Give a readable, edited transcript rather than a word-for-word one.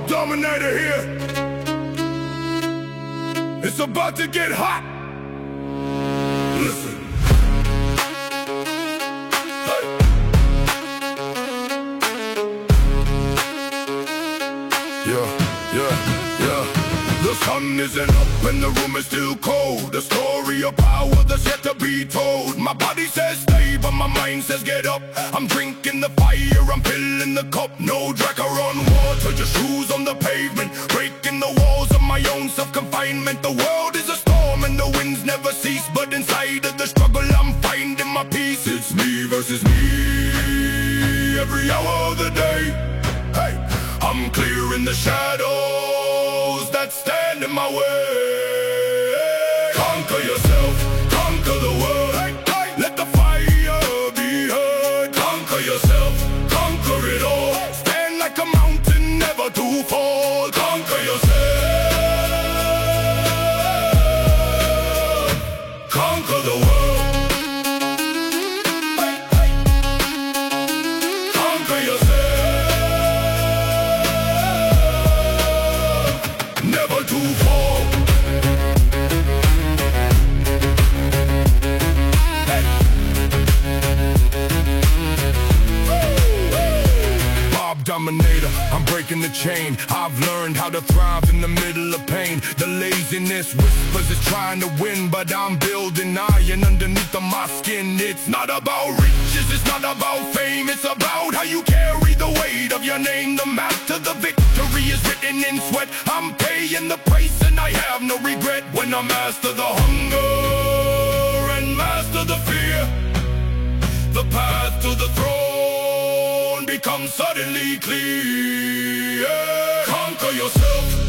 Dominator here. It's about to get hot. Listen. Hey. Yeah. The sun isn't up and the room is still cold. A story of power that's yet to be told. My body says stay, but my mind says get up. I'm drinking the fire, I'm filling the cup. No tracker on water, just shoes on the pavement. Breaking the walls of my own self-confinement. The world is a storm and the winds never cease, but inside of the struggle I'm finding my peace. It's me versus me every hour of the day. Hey, I'm clearing the shadows that stand in my way. Conquer yourself, conquer the world. Let the fire be heard. Conquer yourself, conquer it all. Stand like a mountain, never to fall. Conquer yourself, conquer the world. Conquer yourself, never to fall. Dominator, I'm breaking the chain. I've learned how to thrive in the middle of pain. The laziness whispers is trying to win, but I'm building iron underneath of my skin. It's not about riches, it's not about fame. It's about how you carry the weight of your name. The map to the victory is written in sweat. I'm paying the price and I have no regret. When I master the hunger and master the fear, the path to the throne becomes suddenly clear. Conquer yourself,